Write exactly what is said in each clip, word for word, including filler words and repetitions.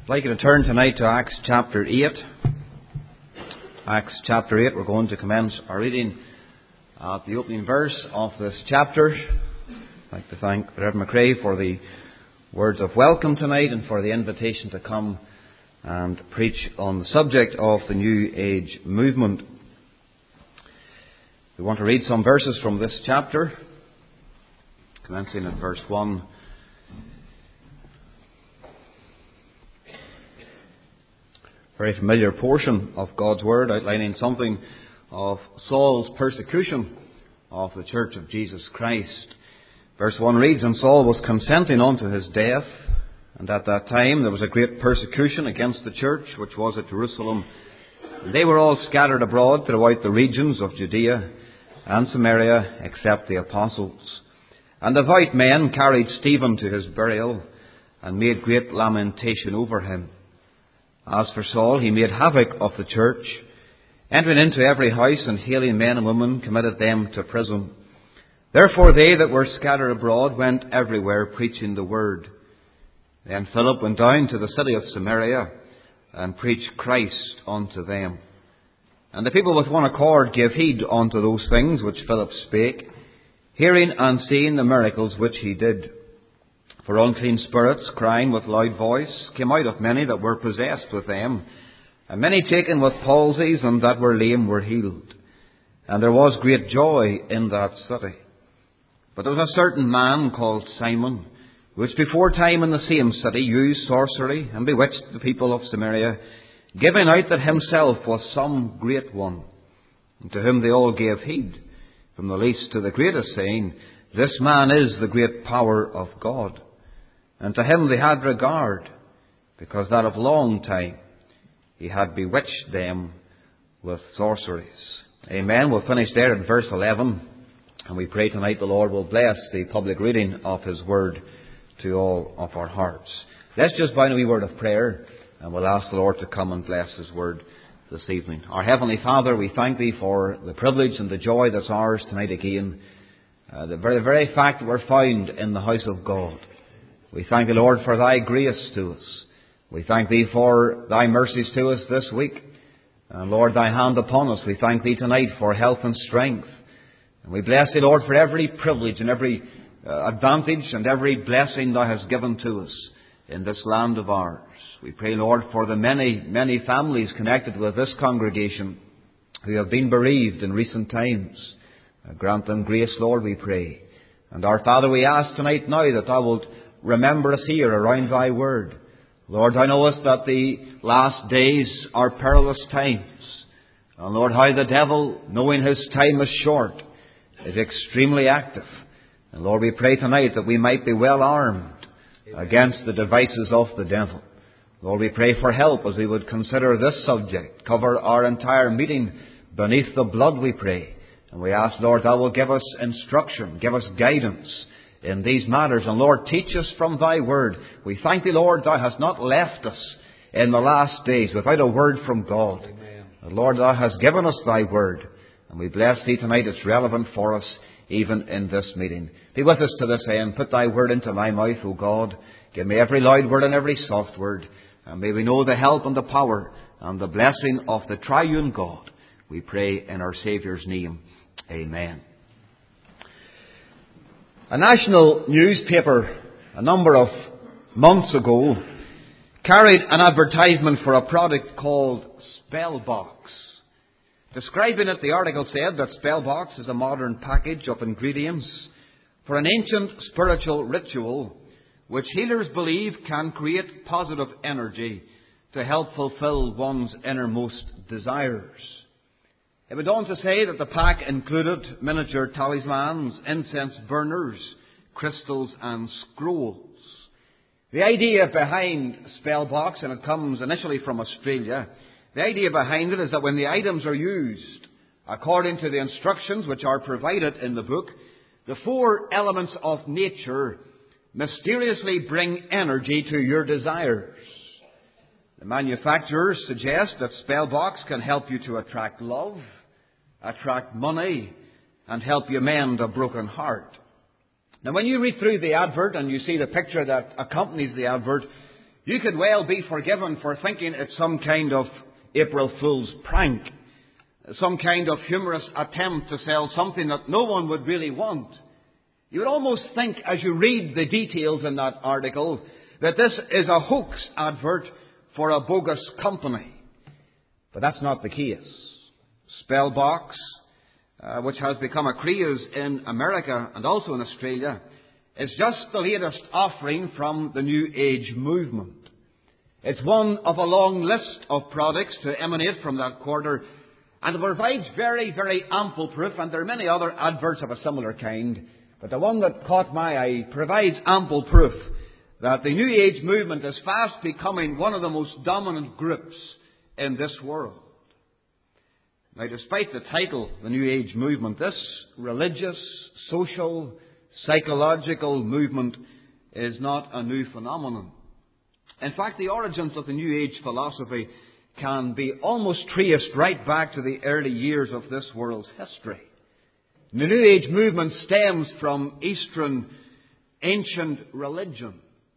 I'd like you to turn tonight to Acts chapter eight. Acts chapter eight, we're going to commence our reading at the opening verse of this chapter. I'd like to thank Reverend McRae for the words of welcome tonight and for the invitation to come and preach on the subject of the New Age movement. We want to read some verses from this chapter, commencing at verse one. Very familiar portion of God's Word, outlining something of Saul's persecution of the Church of Jesus Christ. Verse one reads, "And Saul was consenting unto his death, and at that time there was a great persecution against the church which was at Jerusalem. And they were all scattered abroad throughout the regions of Judea and Samaria, except the apostles. And devout men carried Stephen to his burial, and made great lamentation over him. As for Saul, he made havoc of the church, entering into every house and hailing men and women, committed them to prison. Therefore they that were scattered abroad went everywhere preaching the word. Then Philip went down to the city of Samaria and preached Christ unto them. And the people with one accord gave heed unto those things which Philip spake, hearing and seeing the miracles which he did. For unclean spirits, crying with loud voice, came out of many that were possessed with them, and many taken with palsies, and that were lame were healed. And there was great joy in that city. But there was a certain man called Simon, which before time in the same city used sorcery, and bewitched the people of Samaria, giving out that himself was some great one. And to whom they all gave heed, from the least to the greatest, saying, This man is the great power of God. And to him they had regard, because that of long time he had bewitched them with sorceries." Amen. We'll finish there at verse eleven. And we pray tonight the Lord will bless the public reading of His Word to all of our hearts. Let's just bow in a wee word of prayer, and we'll ask the Lord to come and bless His Word this evening. Our Heavenly Father, we thank Thee for the privilege and the joy that's ours tonight again. Uh, the very, very fact that we're found in the house of God. We thank Thee, Lord, for Thy grace to us. We thank Thee for Thy mercies to us this week. And Lord, Thy hand upon us. We thank Thee tonight for health and strength. And we bless Thee, Lord, for every privilege and every uh, advantage and every blessing Thou hast given to us in this land of ours. We pray, Lord, for the many, many families connected with this congregation who have been bereaved in recent times. Uh, grant them grace, Lord, we pray. And our Father, we ask tonight now that Thou wilt remember us here around Thy Word. Lord, Thou knowest that the last days are perilous times. And Lord, how the devil, knowing his time is short, is extremely active. And Lord, we pray tonight that we might be well armed against the devices of the devil. Lord, we pray for help as we would consider this subject. Cover our entire meeting beneath the blood, we pray. And we ask, Lord, Thou will give us instruction, give us guidance in these matters. And Lord, teach us from Thy Word. We thank Thee, Lord, Thou hast not left us in the last days without a word from God. Amen. Lord, Thou hast given us Thy Word. And we bless Thee tonight. It's relevant for us even in this meeting. Be with us to this end. Put Thy Word into my mouth, O God. Give me every loud word and every soft word. And may we know the help and the power and the blessing of the triune God. We pray in our Saviour's name. Amen. A national newspaper a number of months ago carried an advertisement for a product called Spellbox. Describing it, the article said that Spellbox is a modern package of ingredients for an ancient spiritual ritual which healers believe can create positive energy to help fulfill one's innermost desires. It went on to say that the pack included miniature talismans, incense burners, crystals and scrolls. The idea behind Spellbox, and it comes initially from Australia, the idea behind it is that when the items are used according to the instructions which are provided in the book, the four elements of nature mysteriously bring energy to your desires. The manufacturers suggest that Spellbox can help you to attract love, attract money, and help you mend a broken heart. Now, when you read through the advert and you see the picture that accompanies the advert, You could well be forgiven for thinking it's some kind of April Fool's prank, some kind of humorous attempt to sell something that no one would really want. You would almost think, as you read the details in that article, that this is a hoax advert for a bogus company. But that's not the case. Spellbox, uh, which has become a craze in America and also in Australia, is just the latest offering from the New Age movement. It's one of a long list of products to emanate from that quarter, and it provides very, very ample proof, and there are many other adverts of a similar kind, but the one that caught my eye provides ample proof that the New Age movement is fast becoming one of the most dominant groups in this world. Now, despite the title, the New Age movement, this religious, social, psychological movement is not a new phenomenon. In fact, the origins of the New Age philosophy can be almost traced right back to the early years of this world's history. The New Age movement stems from Eastern ancient religion.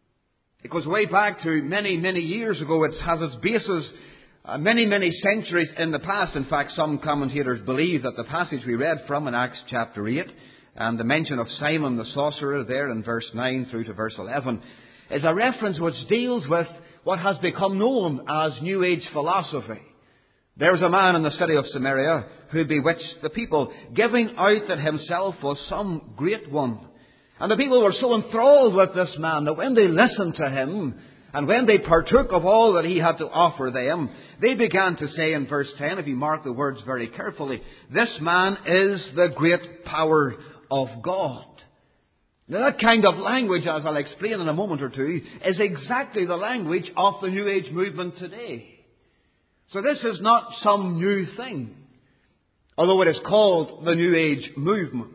It goes way back to many, many years ago. It has its basis uh, many, many centuries in the past. In fact, some commentators believe that the passage we read from in Acts chapter eight and the mention of Simon the sorcerer there in verse nine through to verse eleven is a reference which deals with what has become known as New Age philosophy. There was a man in the city of Samaria who bewitched the people, giving out that himself was some great one. And the people were so enthralled with this man that when they listened to him and when they partook of all that he had to offer them, they began to say in verse ten, if you mark the words very carefully, "This man is the great power of God." Now, that kind of language, as I'll explain in a moment or two, is exactly the language of the New Age movement today. So this is not some new thing, although it is called the New Age movement.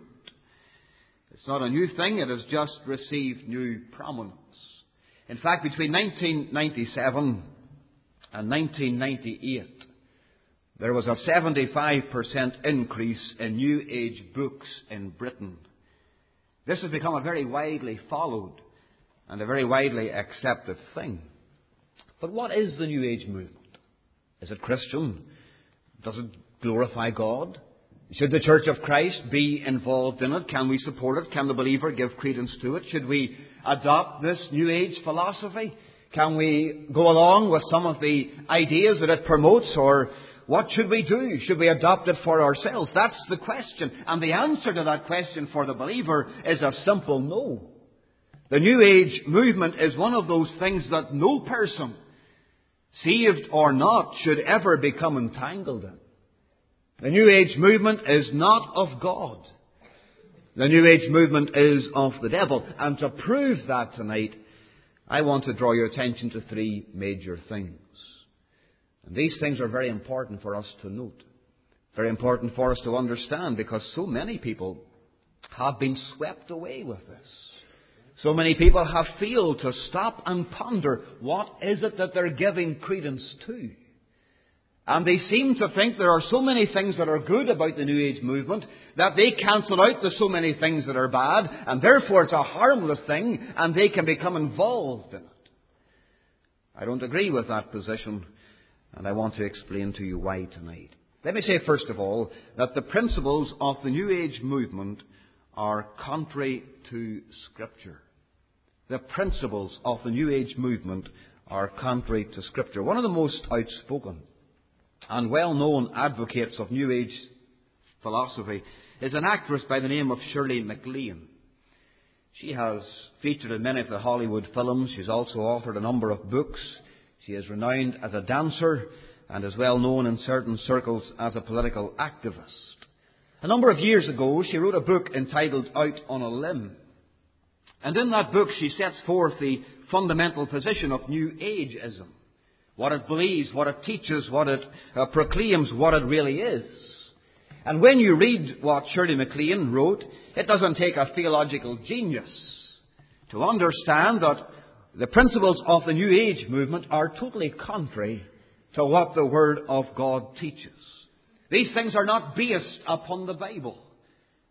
It's not a new thing, it has just received new prominence. In fact, between nineteen ninety-seven and nineteen ninety-eight, there was a seventy-five percent increase in New Age books in Britain. This has become a very widely followed and a very widely accepted thing. But what is the New Age movement? Is it Christian? Does it glorify God? Should the Church of Christ be involved in it? Can we support it? Can the believer give credence to it? Should we adopt this New Age philosophy? Can we go along with some of the ideas that it promotes? Or what should we do? Should we adopt it for ourselves? That's the question. And the answer to that question for the believer is a simple no. The New Age movement is one of those things that no person, saved or not, should ever become entangled in. The New Age movement is not of God. The New Age movement is of the devil. And to prove that tonight, I want to draw your attention to three major things. And these things are very important for us to note. Very important for us to understand, because so many people have been swept away with this. So many people have failed to stop and ponder what is it that they're giving credence to. And they seem to think there are so many things that are good about the New Age movement that they cancel out the so many things that are bad, and therefore it's a harmless thing and they can become involved in it. I don't agree with that position, and I want to explain to you why tonight. Let me say first of all that the principles of the New Age movement are contrary to Scripture. The principles of the New Age movement are contrary to Scripture. One of the most outspoken and well-known advocates of New Age philosophy is an actress by the name of Shirley MacLaine. She has featured in many of the Hollywood films. She's also authored a number of books. She is renowned as a dancer and is well known in certain circles as a political activist. A number of years ago, she wrote a book entitled Out on a Limb. And in that book, she sets forth the fundamental position of New Ageism. What it believes, what it teaches, what it uh, proclaims, what it really is. And when you read what Shirley MacLaine wrote, it doesn't take a theological genius to understand that the principles of the New Age movement are totally contrary to what the Word of God teaches. These things are not based upon the Bible.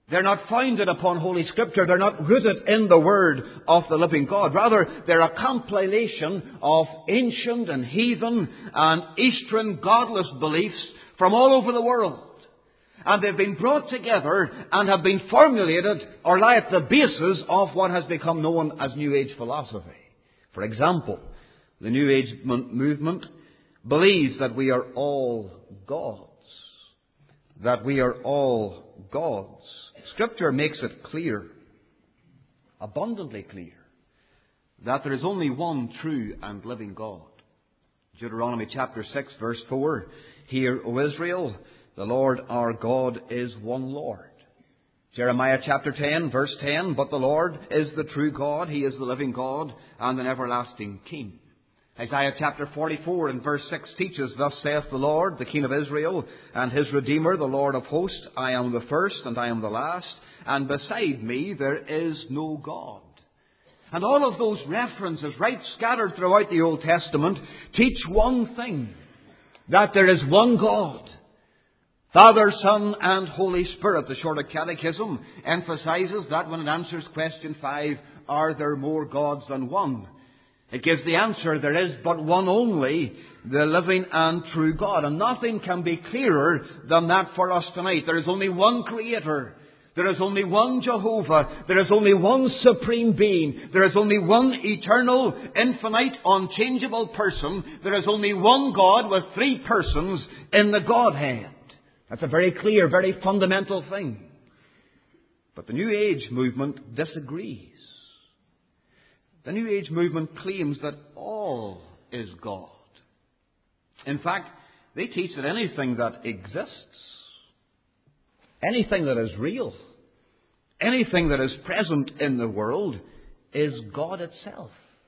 They're not founded upon Holy Scripture. They're not rooted in the Word of the living God. Rather, they're a compilation of ancient and heathen and Eastern godless beliefs from all over the world. And they've been brought together and have been formulated or lie at the basis of what has become known as New Age philosophy. For example, the New Age movement believes that we are all gods. That we are all gods. Scripture makes it clear, abundantly clear, that there is only one true and living God. Deuteronomy chapter six verse four, Hear, O Israel, the Lord our God is one Lord. Jeremiah chapter ten verse ten, But the Lord is the true God, He is the living God and an everlasting King. Isaiah chapter forty-four and verse six teaches, Thus saith the Lord, the King of Israel, and His Redeemer, the Lord of hosts, I am the first and I am the last, and beside me there is no God. And all of those references, right scattered throughout the Old Testament, teach one thing, that there is one God. Father, Son, and Holy Spirit. The Shorter Catechism emphasizes that when it answers question five, Are there more gods than one? It gives the answer, there is but one only, the living and true God. And nothing can be clearer than that for us tonight. There is only one Creator. There is only one Jehovah. There is only one Supreme Being. There is only one eternal, infinite, unchangeable person. There is only one God with three persons in the Godhead. That's a very clear, very fundamental thing. But the New Age movement disagrees. The New Age movement claims that all is God. In fact, they teach that anything that exists, anything that is real, anything that is present in the world is God itself.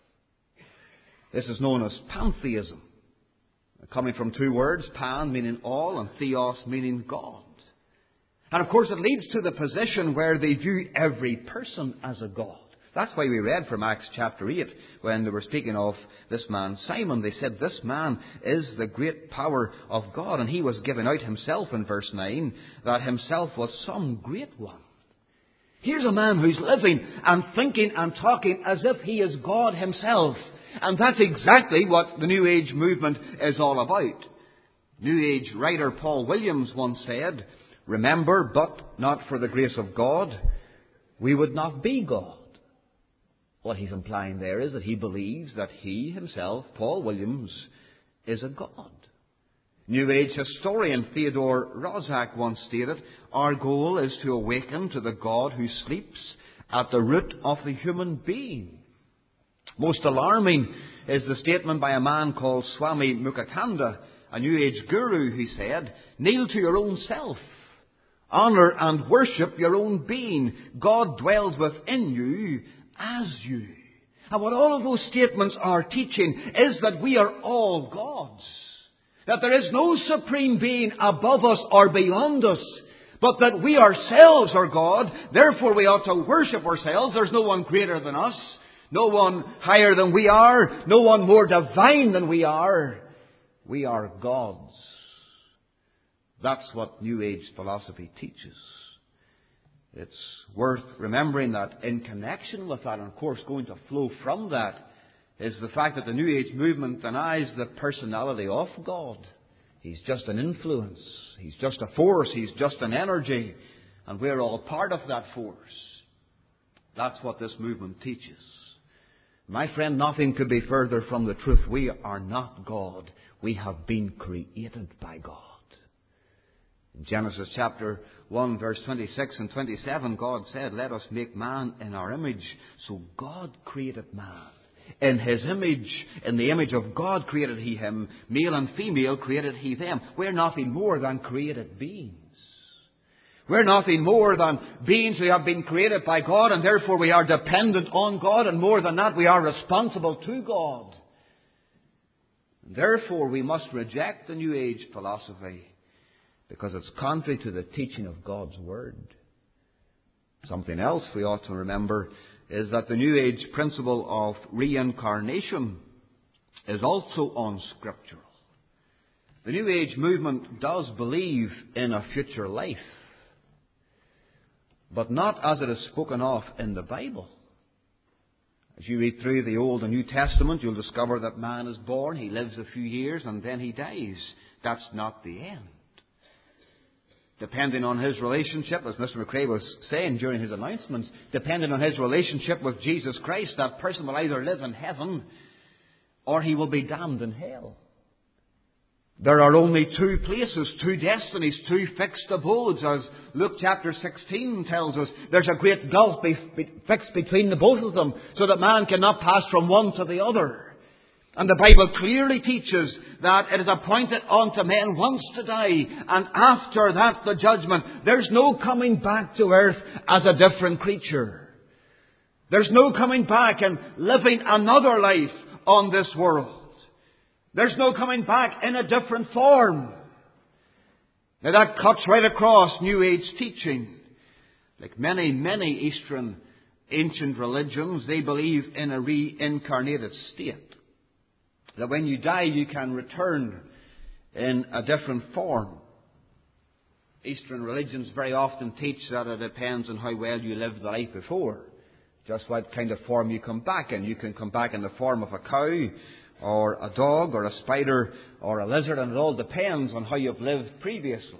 This is known as pantheism, coming from two words, pan meaning all and theos meaning God. And of course it leads to the position where they view every person as a God. That's why we read from Acts chapter eight, when they were speaking of this man Simon. They said, this man is the great power of God. And he was giving out himself in verse nine, that himself was some great one. Here's a man who's living and thinking and talking as if he is God himself. And that's exactly what the New Age movement is all about. New Age writer Paul Williams once said, Remember, but not for the grace of God, we would not be God. What he's implying there is that he believes that he himself, Paul Williams, is a God. New Age historian Theodore Roszak once stated, Our goal is to awaken to the God who sleeps at the root of the human being. Most alarming is the statement by a man called Swami Mukatanda, a New Age guru, who said, Kneel to your own self. Honour and worship your own being. God dwells within you as you. And what all of those statements are teaching is that we are all gods. That there is no supreme being above us or beyond us, but that we ourselves are God. Therefore we ought to worship ourselves. There's no one greater than us. No one higher than we are. No one more divine than we are. We are gods. That's what New Age philosophy teaches. It's worth remembering that in connection with that, and of course going to flow from that, is the fact that the New Age movement denies the personality of God. He's just an influence. He's just a force. He's just an energy. And we're all part of that force. That's what this movement teaches. My friend, nothing could be further from the truth. We are not God. We have been created by God. In Genesis chapter one, verse twenty-six and twenty-seven, God said, Let us make man in our image. So God created man. In His image, in the image of God created He him. Male and female created He them. We're nothing more than created beings. We're nothing more than beings who have been created by God, and therefore we are dependent on God, and more than that, we are responsible to God. And therefore we must reject the New Age philosophy, because it's contrary to the teaching of God's Word. Something else we ought to remember is that the New Age principle of reincarnation is also unscriptural. The New Age movement does believe in a future life. but not as it is spoken of in the Bible. As you read through the Old and New Testament, you'll discover that man is born, he lives a few years, and then he dies. That's not the end. Depending on his relationship, as Mister McRae was saying during his announcements, depending on his relationship with Jesus Christ, that person will either live in heaven or he will be damned in hell. There are only two places, two destinies, two fixed abodes, as Luke chapter sixteen tells us. There's a great gulf be, be, fixed between the both of them, so that man cannot pass from one to the other. And the Bible clearly teaches that it is appointed unto men once to die, and after that the judgment. There's no coming back to earth as a different creature. There's no coming back and living another life on this world. There's no coming back in a different form. Now that cuts right across New Age teaching. Like many, many Eastern ancient religions, they believe in a reincarnated state. That when you die, you can return in a different form. Eastern religions very often teach that it depends on how well you lived the life before. Just what kind of form you come back in. You can come back in the form of a cow, or a dog, or a spider, or a lizard, and it all depends on how you've lived previously.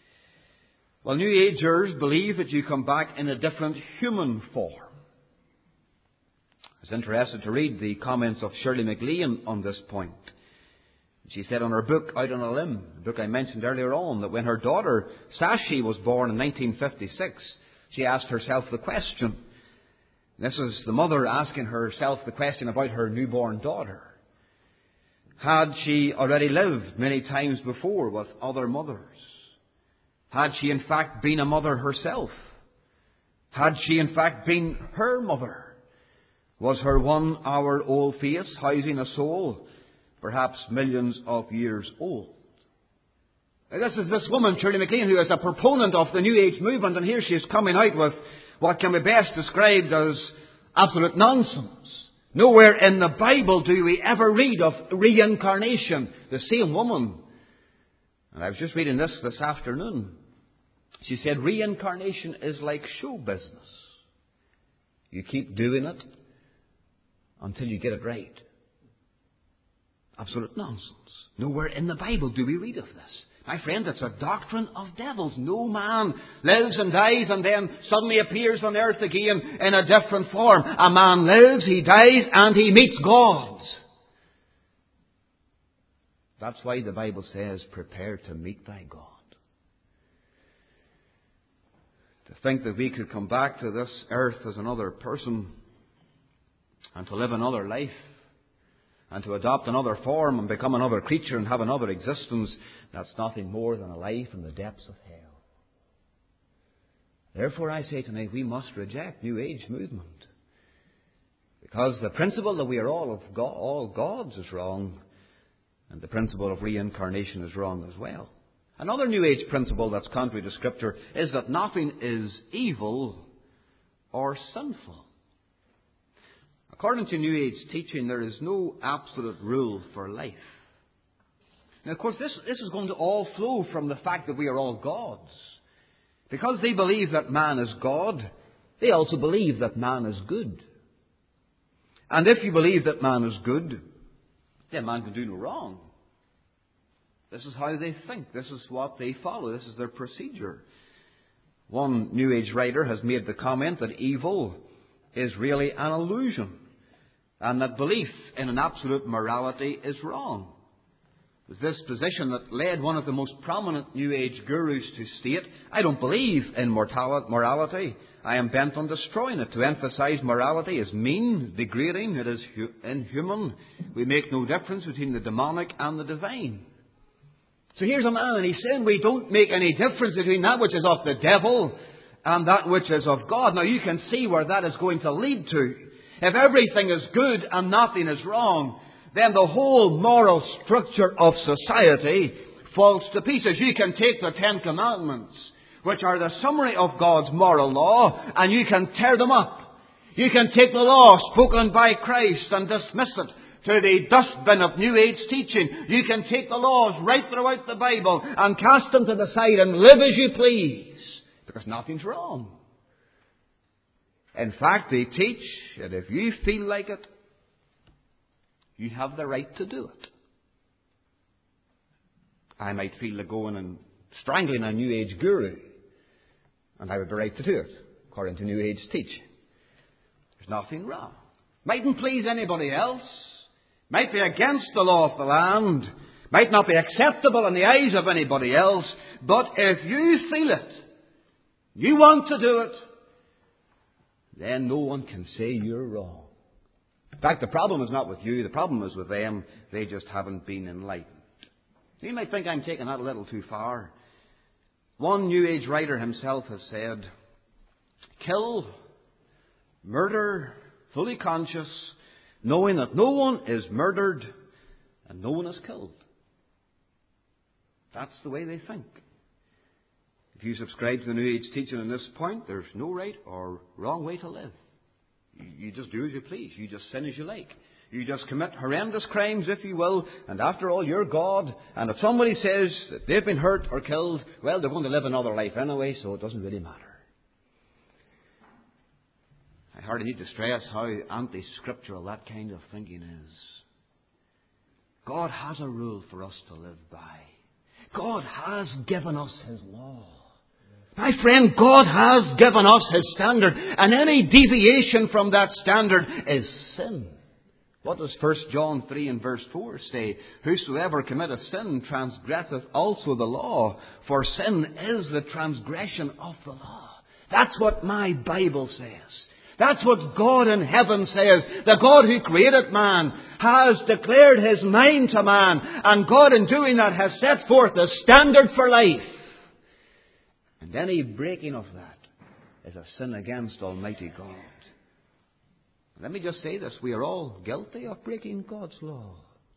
Well, New Agers believe that you come back in a different human form. I was interested to read the comments of Shirley MacLaine on this point. She said on her book, Out on a Limb, the book I mentioned earlier on, that when her daughter Sashi was born in nineteen fifty-six, she asked herself the question. This is the mother asking herself the question about her newborn daughter. Had she already lived many times before with other mothers? Had she in fact been a mother herself? Had she in fact been her mother? Was her one-hour-old face housing a soul perhaps millions of years old? Now, this is this woman, Shirley MacLaine, who is a proponent of the New Age movement, and here she is coming out with what can be best described as absolute nonsense. Nowhere in the Bible do we ever read of reincarnation. The same woman, and I was just reading this this afternoon, she said reincarnation is like show business. You keep doing it until you get it right. Absolute nonsense. Nowhere in the Bible do we read of this. My friend, it's a doctrine of devils. No man lives and dies and then suddenly appears on earth again in a different form. A man lives, he dies, and he meets God. That's why the Bible says, prepare to meet thy God. To think that we could come back to this earth as another person and to live another life, and to adopt another form and become another creature and have another existence, that's nothing more than a life in the depths of hell. Therefore, I say tonight, we must reject New Age movement. Because the principle that we are all of God, all gods is wrong, and the principle of reincarnation is wrong as well. Another New Age principle that's contrary to Scripture is that nothing is evil or sinful. According to New Age teaching, there is no absolute rule for life. Now, of course, this, this is going to all flow from the fact that we are all gods. Because they believe that man is God, they also believe that man is good. And if you believe that man is good, then man can do no wrong. This is how they think. This is what they follow. This is their procedure. One New Age writer has made the comment that evil is really an illusion, and that belief in an absolute morality is wrong. It was this position that led one of the most prominent New Age gurus to state, I don't believe in morality. I am bent on destroying it. To emphasize morality is mean, degrading, it is inhuman. We make no difference between the demonic and the divine. So here's a man, and he's saying we don't make any difference between that which is of the devil and that which is of God. Now you can see where that is going to lead to. If everything is good and nothing is wrong, then the whole moral structure of society falls to pieces. You can take the Ten Commandments, which are the summary of God's moral law, and you can tear them up. You can take the law spoken by Christ and dismiss it to the dustbin of New Age teaching. You can take the laws right throughout the Bible and cast them to the side and live as you please, because nothing's wrong. In fact, they teach that if you feel like it, you have the right to do it. I might feel like going and strangling a New Age guru, and I would be right to do it, according to New Age teaching. There's nothing wrong. Mightn't please anybody else. Might be against the law of the land. Might not be acceptable in the eyes of anybody else. But if you feel it, you want to do it, then no one can say you're wrong. In fact, the problem is not with you. The problem is with them. They just haven't been enlightened. You might think I'm taking that a little too far. One New Age writer himself has said, kill, murder, fully conscious, knowing that no one is murdered and no one is killed. That's the way they think. If you subscribe to the New Age teaching on this point, there's no right or wrong way to live. You just do as you please. You just sin as you like. You just commit horrendous crimes, if you will, and after all, you're God. And if somebody says that they've been hurt or killed, well, they're going to live another life anyway, so it doesn't really matter. I hardly need to stress how anti-scriptural that kind of thinking is. God has a rule for us to live by. God has given us His law. My friend, God has given us His standard, and any deviation from that standard is sin. What does First John three and verse four say? Whosoever committeth sin transgresseth also the law, for sin is the transgression of the law. That's what my Bible says. That's what God in heaven says. The God who created man has declared His mind to man, and God in doing that has set forth the standard for life. And any breaking of that is a sin against Almighty God. Let me just say this. We are all guilty of breaking God's law.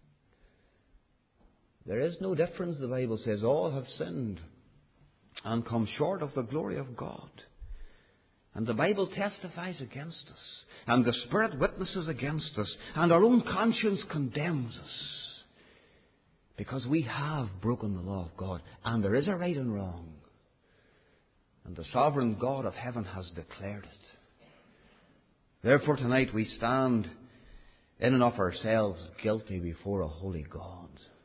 There is no difference, the Bible says. All have sinned and come short of the glory of God. And the Bible testifies against us. And the Spirit witnesses against us. And our own conscience condemns us. Because we have broken the law of God. And there is a right and wrong. And the sovereign God of heaven has declared it. Therefore tonight we stand in and of ourselves guilty before a holy God.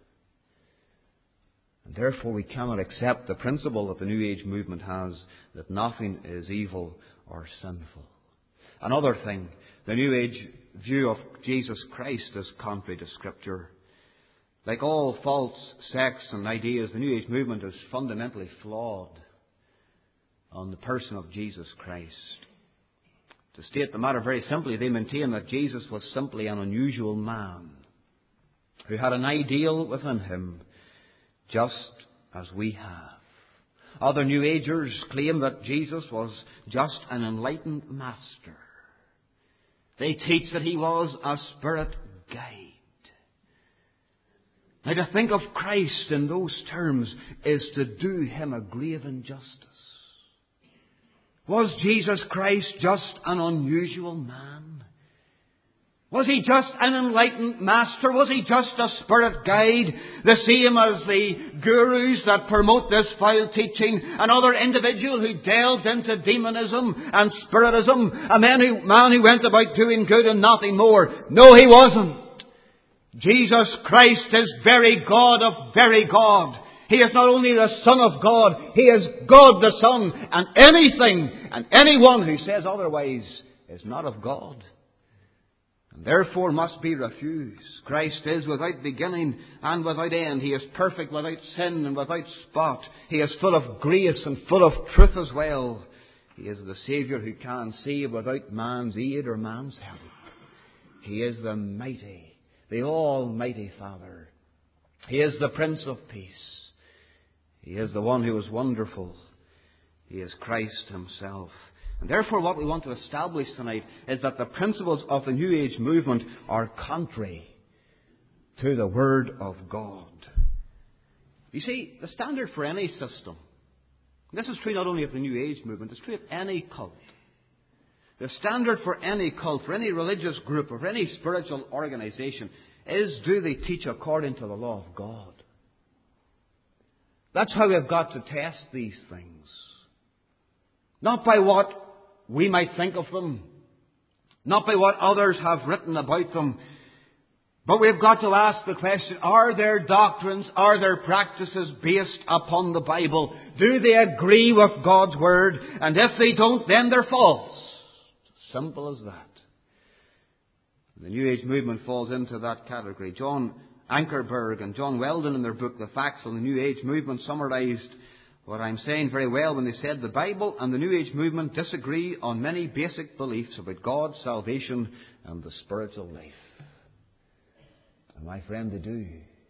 And therefore we cannot accept the principle that the New Age movement has, that nothing is evil or sinful. Another thing, the New Age view of Jesus Christ is contrary to Scripture. Like all false sects and ideas, the New Age movement is fundamentally flawed on the person of Jesus Christ. To state the matter very simply, they maintain that Jesus was simply an unusual man who had an ideal within him, just as we have. Other New Agers claim that Jesus was just an enlightened master. They teach that He was a spirit guide. Now, to think of Christ in those terms is to do Him a grave injustice. Was Jesus Christ just an unusual man? Was He just an enlightened master? Was He just a spirit guide? The same as the gurus that promote this foul teaching. Another individual who delved into demonism and spiritism. A man who, man who went about doing good and nothing more. No, He wasn't. Jesus Christ is very God of very God. He is not only the Son of God, He is God the Son. And anything and anyone who says otherwise is not of God. And therefore must be refused. Christ is without beginning and without end. He is perfect without sin and without spot. He is full of grace and full of truth as well. He is the Saviour who can save without man's aid or man's help. He is the mighty, the Almighty Father. He is the Prince of Peace. He is the one who is wonderful. He is Christ Himself. And therefore what we want to establish tonight is that the principles of the New Age movement are contrary to the Word of God. You see, the standard for any system, this is true not only of the New Age movement, it's true of any cult. The standard for any cult, for any religious group, or for any spiritual organization is, do they teach according to the law of God? That's how we've got to test these things. Not by what we might think of them, not by what others have written about them, but we've got to ask the question, are their doctrines, are their practices based upon the Bible? Do they agree with God's Word? And if they don't, then they're false. Simple as that. The New Age movement falls into that category. John Ankerberg and John Weldon in their book, The Facts on the New Age Movement, summarized what I'm saying very well when they said the Bible and the New Age movement disagree on many basic beliefs about God, salvation, and the spiritual life. And my friend, they do.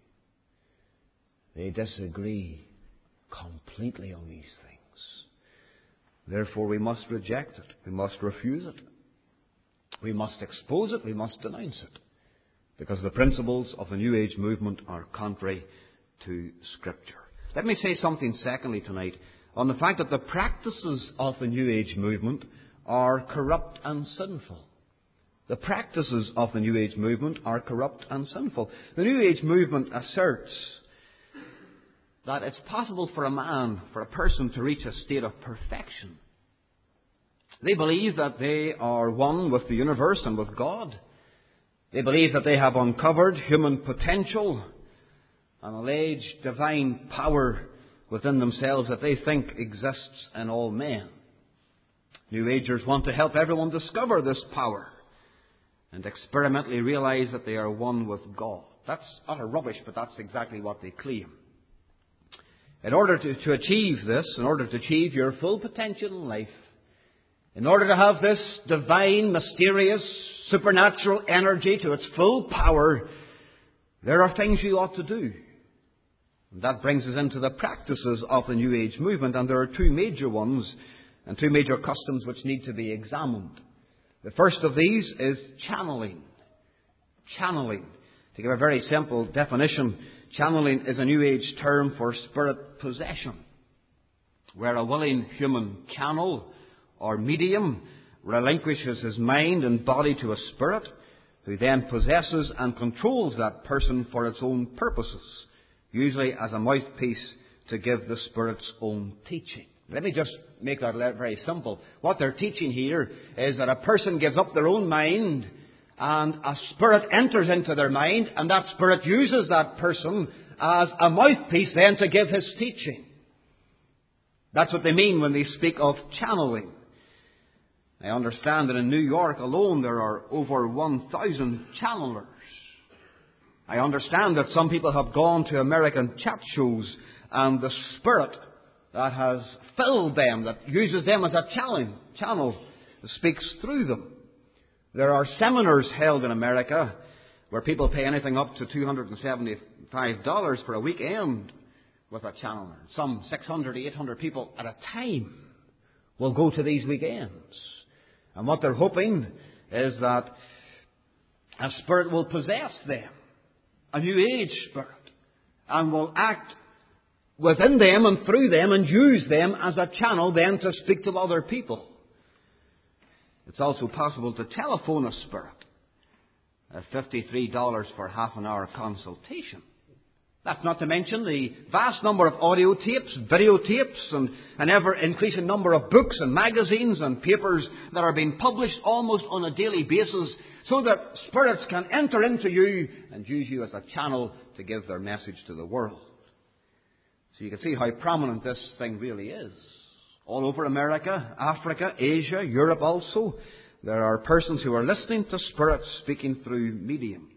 They disagree completely on these things. Therefore, we must reject it. We must refuse it. We must expose it. We must denounce it. Because the principles of the New Age movement are contrary to Scripture. Let me say something secondly tonight on the fact that the practices of the New Age movement are corrupt and sinful. The practices of the New Age movement are corrupt and sinful. The New Age movement asserts that it's possible for a man, for a person, to reach a state of perfection. They believe that they are one with the universe and with God. They believe that they have uncovered human potential and alleged divine power within themselves that they think exists in all men. New Agers want to help everyone discover this power and experimentally realize that they are one with God. That's utter rubbish, but that's exactly what they claim. In order to, to achieve this, in order to achieve your full potential in life, in order to have this divine, mysterious, supernatural energy to its full power, there are things you ought to do. And that brings us into the practices of the New Age movement, and there are two major ones and two major customs which need to be examined. The first of these is channeling. Channeling. To give a very simple definition, channeling is a New Age term for spirit possession, where a willing human channel or medium relinquishes his mind and body to a spirit who then possesses and controls that person for its own purposes, usually as a mouthpiece to give the spirit's own teaching. Let me just make that very simple. What they're teaching here is that a person gives up their own mind and a spirit enters into their mind, and that spirit uses that person as a mouthpiece then to give his teaching. That's what they mean when they speak of channeling. I understand that in New York alone there are over one thousand channelers. I understand that some people have gone to American chat shows, and the spirit that has filled them, that uses them as a channel, channel speaks through them. There are seminars held in America where people pay anything up to two hundred seventy-five dollars for a weekend with a channeler. Some six hundred, eight hundred people at a time will go to these weekends. And what they're hoping is that a spirit will possess them, a New Age spirit, and will act within them and through them and use them as a channel then to speak to other people. It's also possible to telephone a spirit at fifty-three dollars for half an hour consultation. That's not to mention the vast number of audio tapes, videotapes, and an ever-increasing number of books and magazines and papers that are being published almost on a daily basis so that spirits can enter into you and use you as a channel to give their message to the world. So you can see how prominent this thing really is. All over America, Africa, Asia, Europe also, there are persons who are listening to spirits speaking through mediums.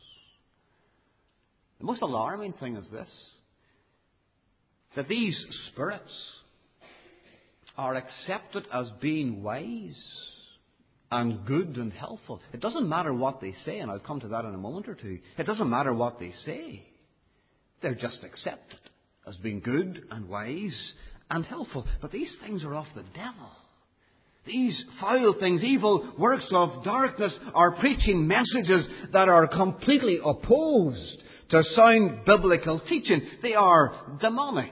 The most alarming thing is this, that these spirits are accepted as being wise and good and helpful. It doesn't matter what they say, and I'll come to that in a moment or two. It doesn't matter what they say. They're just accepted as being good and wise and helpful. But these things are of the devil. These foul things, evil works of darkness, are preaching messages that are completely opposed to sound biblical teaching. They are demonic.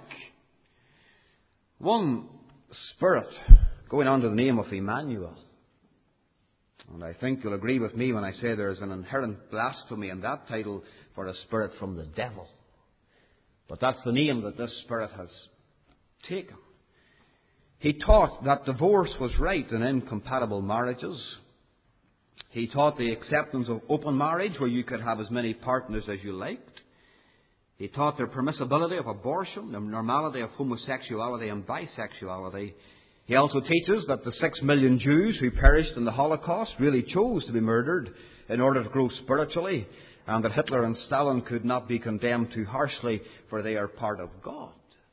One spirit going under the name of Emmanuel. And I think you'll agree with me when I say there is an inherent blasphemy in that title for a spirit from the devil. But that's the name that this spirit has taken. He taught that divorce was right in incompatible marriages. He taught the acceptance of open marriage, where you could have as many partners as you liked. He taught the permissibility of abortion, the normality of homosexuality and bisexuality. He also teaches that the six million Jews who perished in the Holocaust really chose to be murdered in order to grow spiritually, and that Hitler and Stalin could not be condemned too harshly, for they are part of God.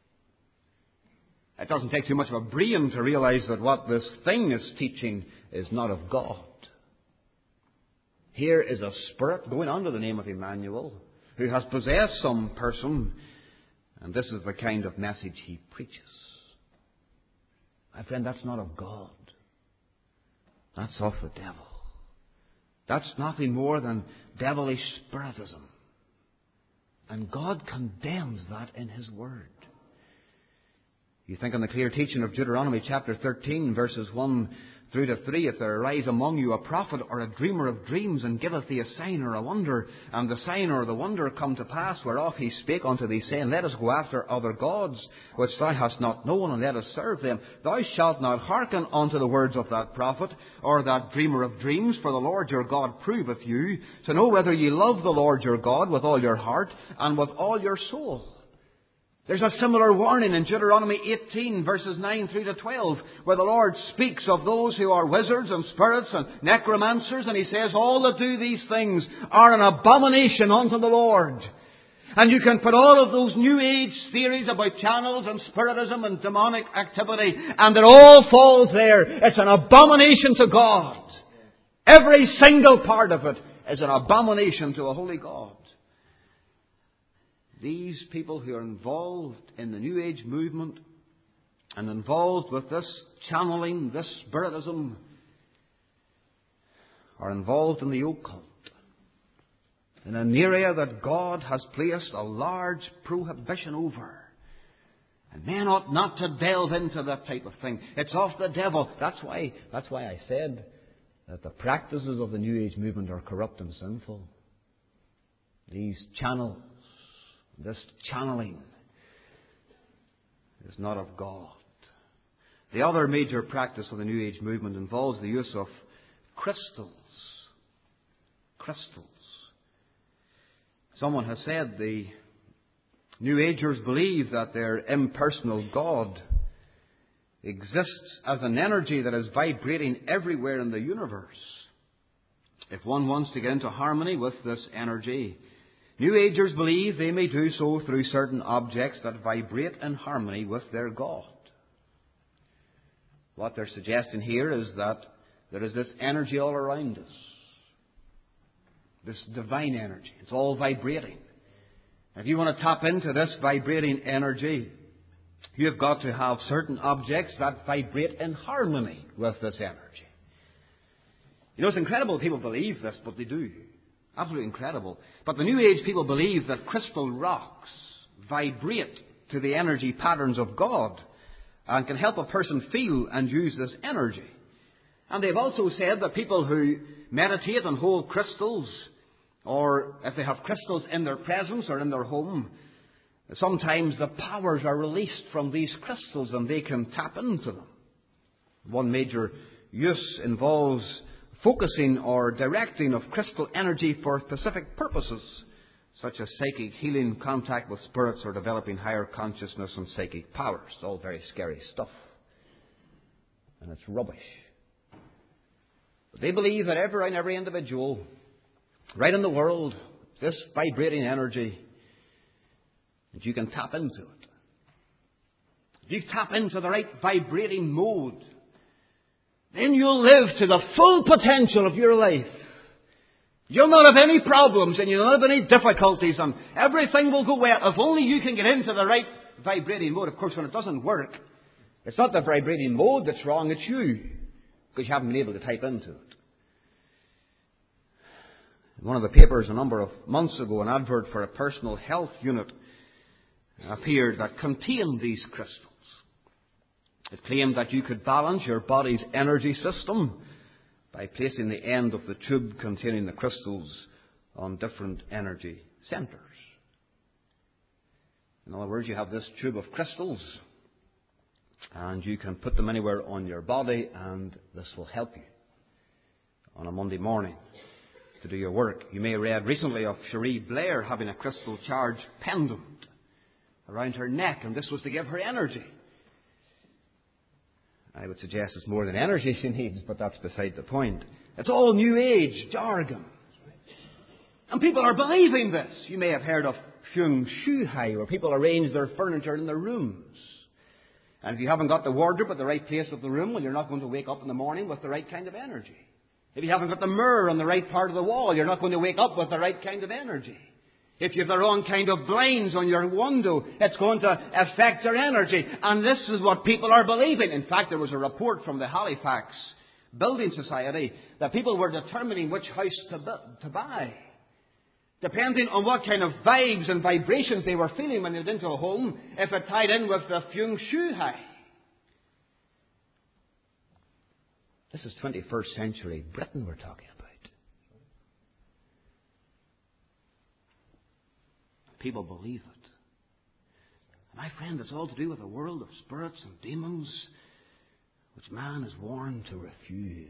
It doesn't take too much of a brain to realize that what this thing is teaching is not of God. Here is a spirit going under the name of Emmanuel who has possessed some person, and this is the kind of message he preaches. My friend, that's not of God. That's of the devil. That's nothing more than devilish spiritism. And God condemns that in His Word. You think on the clear teaching of Deuteronomy chapter thirteen, verses one through to three, if there arise among you a prophet or a dreamer of dreams, and giveth thee a sign or a wonder, and the sign or the wonder come to pass, whereof he spake unto thee, saying, Let us go after other gods, which thou hast not known, and let us serve them. Thou shalt not hearken unto the words of that prophet, or that dreamer of dreams, for the Lord your God proveth you, to know whether ye love the Lord your God with all your heart, and with all your soul. There's a similar warning in Deuteronomy eighteen, verses nine through to twelve, where the Lord speaks of those who are wizards and spirits and necromancers, and He says, all that do these things are an abomination unto the Lord. And you can put all of those New Age theories about channels and spiritism and demonic activity, and it all falls there. It's an abomination to God. Every single part of it is an abomination to a holy God. These people who are involved in the New Age movement and involved with this channeling, this spiritism, are involved in the occult, in an area that God has placed a large prohibition over. And men ought not to delve into that type of thing. It's of the devil. That's why, that's why I said that the practices of the New Age movement are corrupt and sinful. These channels, this channeling, is not of God. The other major practice of the New Age movement involves the use of crystals. Crystals. Someone has said the New Agers believe that their impersonal God exists as an energy that is vibrating everywhere in the universe. If one wants to get into harmony with this energy, New Agers believe they may do so through certain objects that vibrate in harmony with their God. What they're suggesting here is that there is this energy all around us. This divine energy. It's all vibrating. If you want to tap into this vibrating energy, you've got to have certain objects that vibrate in harmony with this energy. You know, it's incredible people believe this, but they do. Absolutely incredible. But the New Age people believe that crystal rocks vibrate to the energy patterns of God and can help a person feel and use this energy. And they've also said that people who meditate and hold crystals, or if they have crystals in their presence or in their home, sometimes the powers are released from these crystals and they can tap into them. One major use involves focusing or directing of crystal energy for specific purposes, such as psychic healing, contact with spirits, or developing higher consciousness and psychic powers. It's all very scary stuff. And it's rubbish. But they believe that every and every individual, right in the world, this vibrating energy, that you can tap into it. If you tap into the right vibrating mode, then you'll live to the full potential of your life. You'll not have any problems and you'll not have any difficulties and everything will go well if only you can get into the right vibrating mode. Of course, when it doesn't work, it's not the vibrating mode that's wrong, it's you, because you haven't been able to type into it. In one of the papers a number of months ago, an advert for a personal health unit appeared that contained these crystals. It claimed that you could balance your body's energy system by placing the end of the tube containing the crystals on different energy centers. In other words, you have this tube of crystals, And you can put them anywhere on your body, and this will help you on a Monday morning to do your work. You may have read recently of Cherie Blair having a crystal charge pendant around her neck, and this was to give her energy. I would suggest it's more than energy she needs, but that's beside the point. It's all New Age jargon. And people are believing this. You may have heard of Feng Shui, where people arrange their furniture in their rooms. And if you haven't got the wardrobe at the right place of the room, well, you're not going to wake up in the morning with the right kind of energy. If you haven't got the mirror on the right part of the wall, you're not going to wake up with the right kind of energy. If you have the wrong kind of blinds on your window, it's going to affect your energy. And this is what people are believing. In fact, there was a report from the Halifax Building Society that people were determining which house to, bu- to buy, depending on what kind of vibes and vibrations they were feeling when they went into a home, if it tied in with the Feng Shui. This is twenty-first century Britain we're talking about. People believe it. My friend, it's all to do with a world of spirits and demons which man is warned to refuse.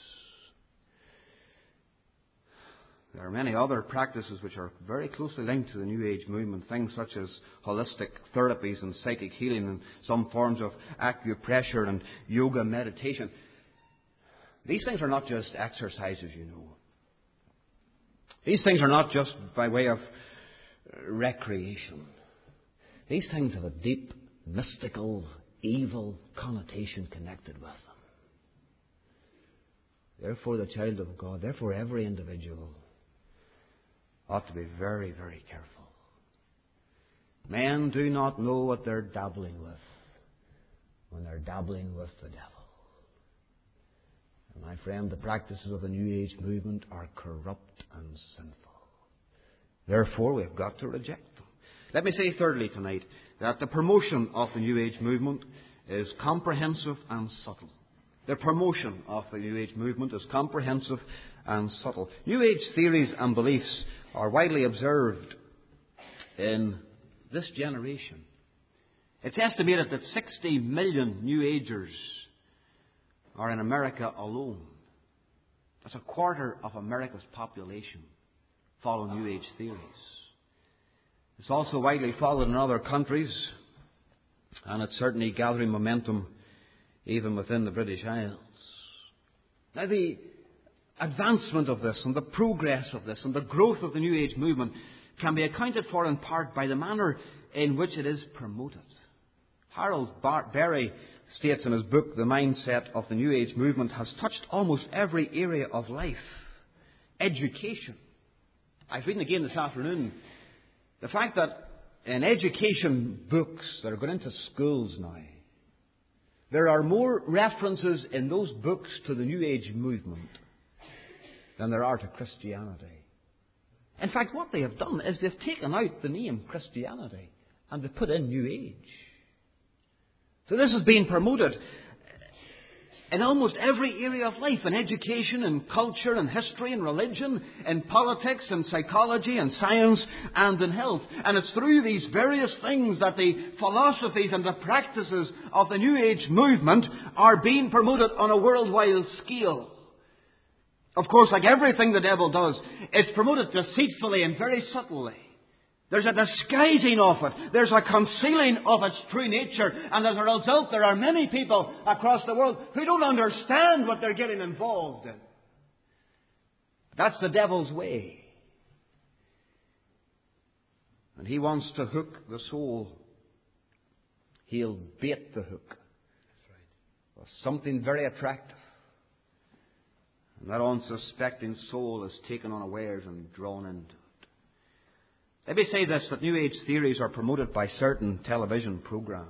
There are many other practices which are very closely linked to the New Age movement, things such as holistic therapies and psychic healing and some forms of acupressure and yoga meditation. These things are not just exercises, you know. These things are not just by way of recreation. These things have a deep, mystical, evil connotation connected with them. Therefore, the child of God, therefore every individual ought to be very, very careful. Men do not know what they're dabbling with when they're dabbling with the devil. And my friend, the practices of the New Age movement are corrupt and sinful. Therefore, we've got to reject them. Let me say thirdly tonight that the promotion of the New Age movement is comprehensive and subtle. The promotion of the New Age movement is comprehensive and subtle. New Age theories and beliefs are widely observed in this generation. It's estimated that sixty million New Agers are in America alone. That's a quarter of America's population follow New Age theories. It's also widely followed in other countries, and it's certainly gathering momentum even within the British Isles. Now, the advancement of this and the progress of this and the growth of the New Age movement can be accounted for in part by the manner in which it is promoted. Harold Bar- Berry states in his book, The Mindset of the New Age Movement has touched almost every area of life. Education. I was reading again this afternoon the fact that in education books that are going into schools now, there are more references in those books to the New Age movement than there are to Christianity. In fact, what they have done is they've taken out the name Christianity and they've put in New Age. So this is being promoted in almost every area of life, in education, in culture, in history, in religion, in politics, in psychology, in science, and in health. And it's through these various things that the philosophies and the practices of the New Age movement are being promoted on a worldwide scale. Of course, like everything the devil does, it's promoted deceitfully and very subtly. There's a disguising of it. There's a concealing of its true nature. And as a result, there are many people across the world who don't understand what they're getting involved in. That's the devil's way. And he wants to hook the soul. He'll bait the hook with something very attractive. And that unsuspecting soul is taken unawares and drawn into it. Let me say this, that New Age theories are promoted by certain television programs.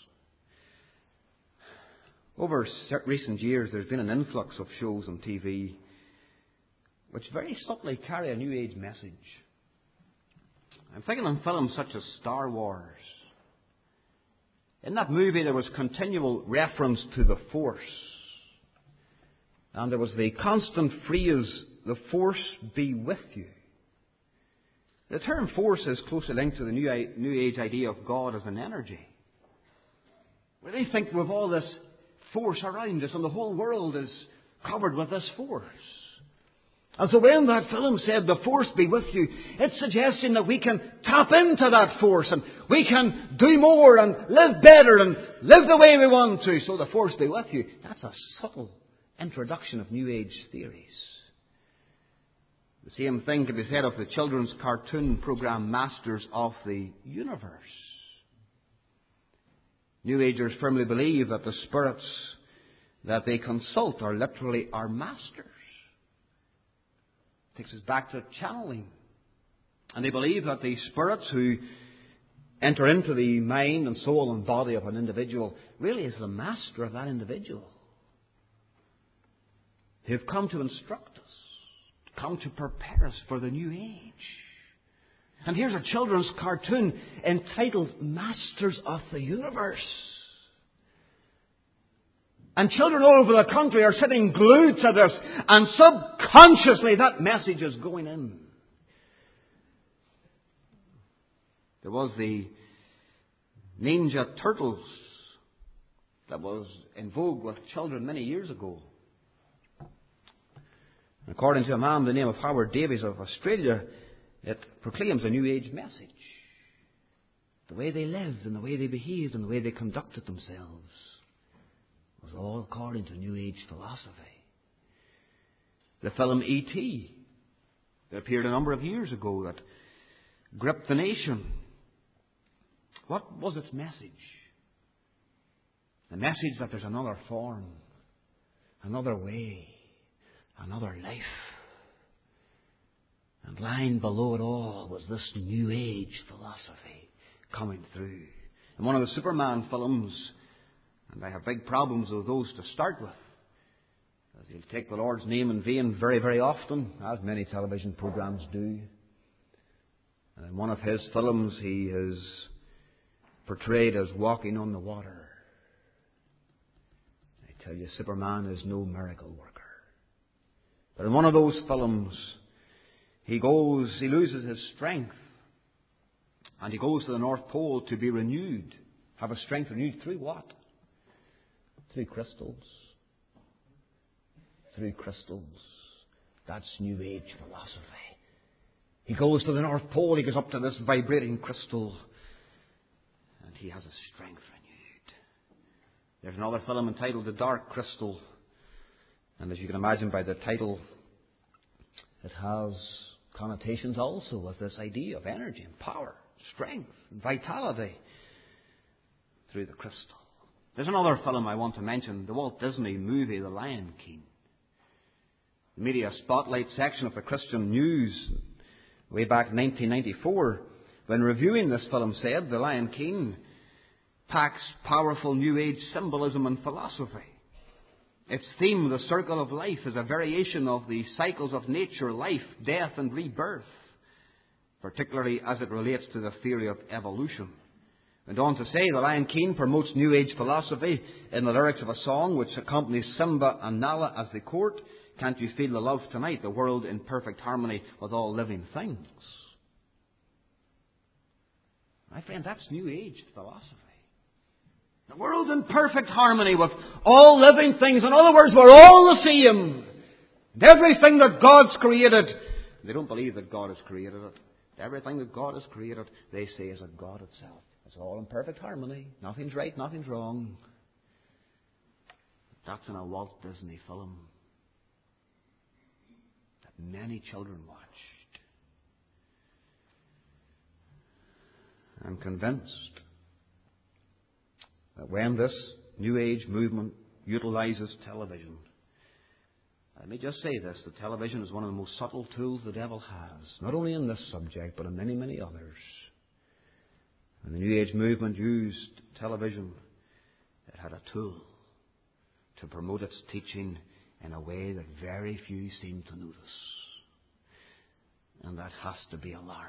Over recent years, there's been an influx of shows on T V which very subtly carry a New Age message. I'm thinking of films such as Star Wars. In that movie, there was continual reference to the Force. And there was the constant phrase, the Force be with you. The term force is closely linked to the New Age idea of God as an energy. They think we've all this force around us and the whole world is covered with this force. And so when that film said, "The force be with you," it's suggesting that we can tap into that force and we can do more and live better and live the way we want to. So the force be with you. That's a subtle introduction of New Age theories. The same thing can be said of the children's cartoon program Masters of the Universe. New Agers firmly believe that the spirits that they consult are literally our masters. Takes us back to channeling. And they believe that the spirits who enter into the mind and soul and body of an individual really is the master of that individual. Who've come to instruct us, come to prepare us for the new age. And here's a children's cartoon entitled Masters of the Universe. And children all over the country are sitting glued to this. And subconsciously that message is going in. There was the Ninja Turtles that was in vogue with children many years ago. According to a man by the name of Howard Davies of Australia, it proclaims a New Age message. The way they lived and the way they behaved and the way they conducted themselves was all according to New Age philosophy. The film E T that appeared a number of years ago that gripped the nation. What was its message? The message that there's another form, another way, another life. And lying below it all was this New Age philosophy coming through. In one of the Superman films, and I have big problems with those to start with, as he'll take the Lord's name in vain very, very often, as many television programs do. And in one of his films, he is portrayed as walking on the water. I tell you, Superman is no miracle worker. But in one of those films, he goes, he loses his strength, and he goes to the North Pole to be renewed. Have his strength renewed through what? Through crystals. Through crystals. That's New Age philosophy. He goes to the North Pole, he goes up to this vibrating crystal, and he has his strength renewed. There's another film entitled The Dark Crystal, and as you can imagine by the title, it has connotations also with this idea of energy and power, strength and vitality through the crystal. There's another film I want to mention, the Walt Disney movie, The Lion King. The media spotlight section of the Christian News way back in nineteen ninety-four, when reviewing this film, said The Lion King packs powerful New Age symbolism and philosophy. Its theme, the circle of life, is a variation of the cycles of nature, life, death and rebirth, particularly as it relates to the theory of evolution. Went on to say, The Lion King promotes New Age philosophy in the lyrics of a song which accompanies Simba and Nala as they court, "Can't you feel the love tonight, the world in perfect harmony with all living things." My friend, that's New Age philosophy. The world in perfect harmony with all living things. In other words, we're all the same. And everything that God's created, they don't believe that God has created it. Everything that God has created, they say, is of God itself. It's all in perfect harmony. Nothing's right, nothing's wrong. That's in a Walt Disney film that many children watched. I'm convinced that when this New Age movement utilizes television, let me just say this, that television is one of the most subtle tools the devil has, not only in this subject, but in many, many others. When the New Age movement used television, it had a tool to promote its teaching in a way that very few seem to notice. And that has to be alarming.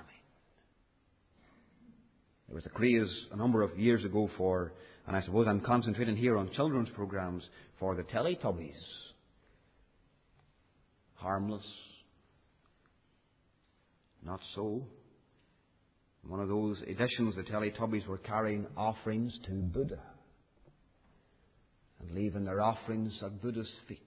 There was a craze a number of years ago for, and I suppose I'm concentrating here on children's programs, for the Teletubbies. Harmless. Not so. In one of those editions, the Teletubbies were carrying offerings to Buddha. and leaving their offerings at Buddha's feet.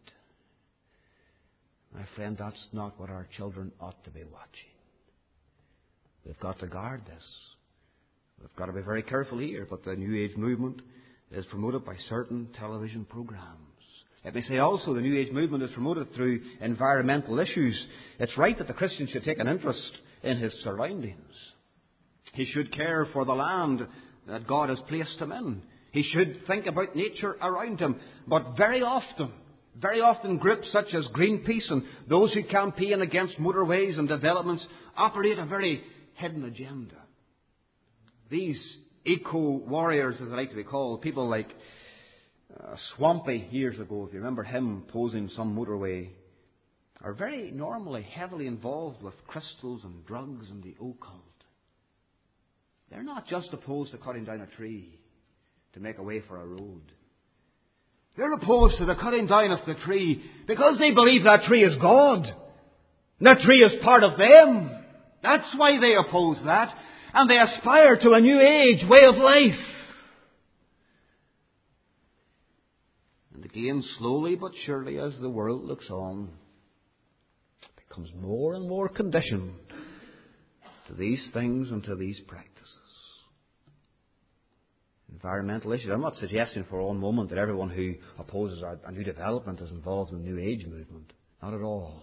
My friend, that's not what our children ought to be watching. We've got to guard this. We've got to be very careful here, but the New Age movement is promoted by certain television programs. Let me say also the New Age movement is promoted through environmental issues. It's right that the Christian should take an interest in his surroundings. He should care for the land that God has placed him in. He should think about nature around him. But very often, very often groups such as Greenpeace and those who campaign against motorways and developments operate a very hidden agenda. These eco-warriors, as they like to be called, people like uh, Swampy years ago, if you remember him posing some motorway, are very normally heavily involved with crystals and drugs and the occult. They're not just opposed to cutting down a tree to make a way for a road. They're opposed to the cutting down of the tree because they believe that tree is God. That tree is part of them. That's why they oppose that. And they aspire to a new age way of life. And again, slowly but surely, as the world looks on, it becomes more and more conditioned to these things and to these practices. Environmental issues. I'm not suggesting for one moment that everyone who opposes a, a new development is involved in the New Age movement. Not at all.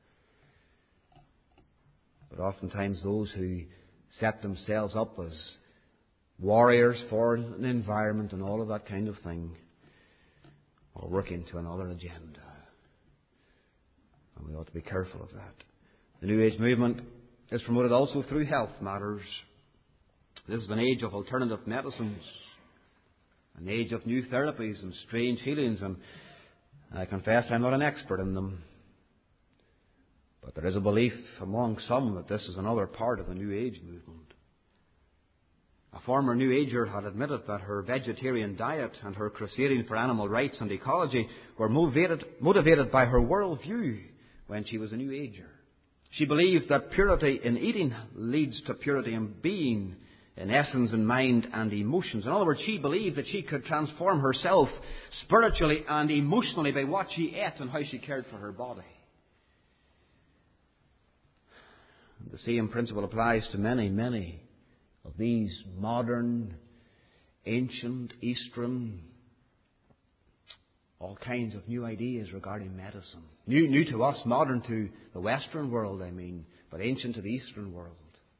But oftentimes those who set themselves up as warriors for an environment and all of that kind of thing are working to another agenda. And we ought to be careful of that. The New Age movement is promoted also through health matters. This is an age of alternative medicines, an age of new therapies and strange healings, and I confess I'm not an expert in them. But there is a belief among some that this is another part of the New Age movement. A former New Ager had admitted that her vegetarian diet and her crusading for animal rights and ecology were motivated, motivated by her worldview when she was a New Ager. She believed that purity in eating leads to purity in being, in essence, in mind and emotions. In other words, she believed that she could transform herself spiritually and emotionally by what she ate and how she cared for her body. The same principle applies to many, many of these modern, ancient, Eastern, all kinds of new ideas regarding medicine. New, new to us, modern to the Western world, I mean, but ancient to the Eastern world.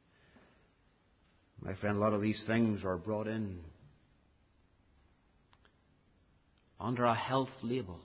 My friend, a lot of these things are brought in under a health label,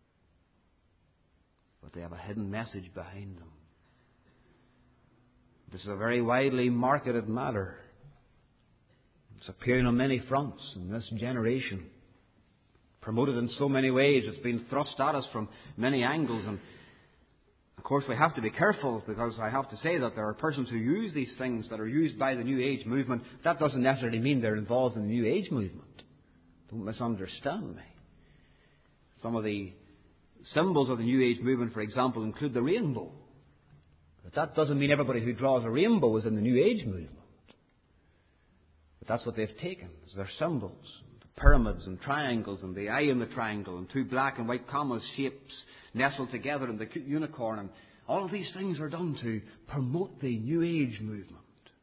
but they have a hidden message behind them. This is a very widely marketed matter. It's appearing on many fronts in this generation. Promoted in so many ways. It's been thrust at us from many angles. And of course we have to be careful, because I have to say that there are persons who use these things that are used by the New Age movement. That doesn't necessarily mean they're involved in the New Age movement. Don't misunderstand me. Some of the symbols of the New Age movement, for example, include the rainbow. But that doesn't mean everybody who draws a rainbow is in the New Age movement. But that's what they've taken as their symbols. The pyramids and triangles and the eye in the triangle and two black and white commas shapes nestled together and the unicorn. And all of these things are done to promote the New Age movement.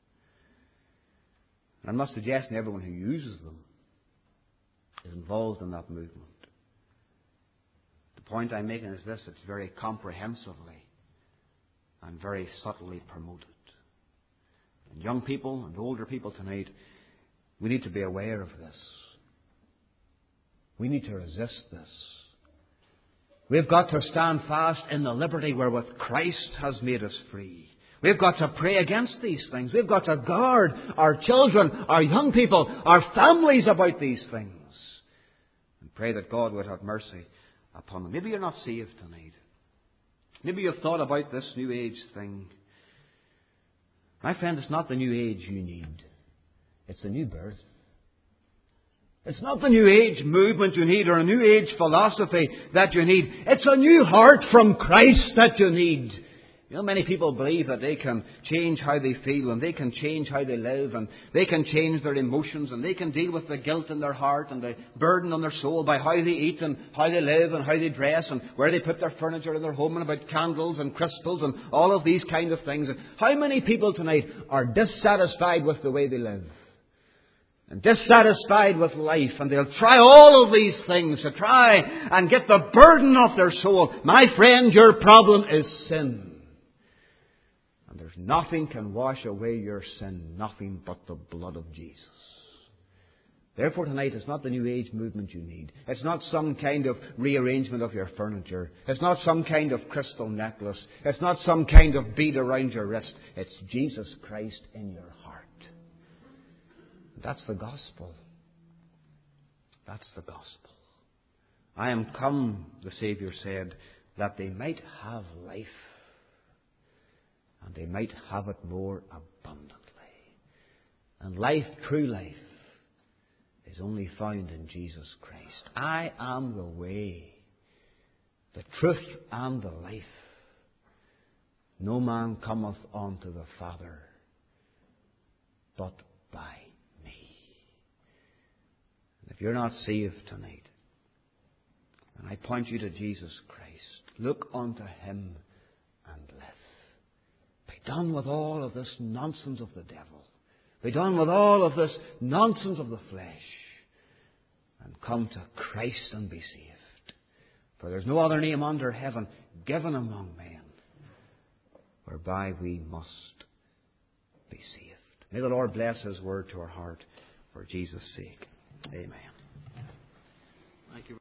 And I'm not suggesting everyone who uses them is involved in that movement. The point I'm making is this: it's very comprehensively and very subtly promoted. And young people and older people tonight, we need to be aware of this. We need to resist this. We've got to stand fast in the liberty wherewith Christ has made us free. We've got to pray against these things. We've got to guard our children, our young people, our families about these things. And pray that God would have mercy upon them. Maybe you're not saved tonight. Maybe you've thought about this New Age thing. My friend, it's not the New Age you need. It's the new birth. It's not the New Age movement you need or a New Age philosophy that you need. It's a new heart from Christ that you need. You know, many people believe that they can change how they feel and they can change how they live and they can change their emotions and they can deal with the guilt in their heart and the burden on their soul by how they eat and how they live and how they dress and where they put their furniture in their home and about candles and crystals and all of these kind of things. And how many people tonight are dissatisfied with the way they live? And dissatisfied with life, and they'll try all of these things to try and get the burden off their soul. My friend, your problem is sin. And there's nothing can wash away your sin, nothing but the blood of Jesus. Therefore tonight, it's not the New Age movement you need. It's not some kind of rearrangement of your furniture. It's not some kind of crystal necklace. It's not some kind of bead around your wrist. It's Jesus Christ in your heart. That's the gospel. That's the gospel. I am come, the Saviour said, that they might have life, and they might have it more abundantly. And life, true life, is only found in Jesus Christ. I am the way, the truth, and the life. No man cometh unto the Father but by me. And if you're not saved tonight, and I point you to Jesus Christ, look unto Him and live. Be done with all of this nonsense of the devil. Be done with all of this nonsense of the flesh. And come to Christ and be saved. For there's no other name under heaven given among men whereby we must be saved. May the Lord bless His word to our heart for Jesus' sake. Amen. Thank you.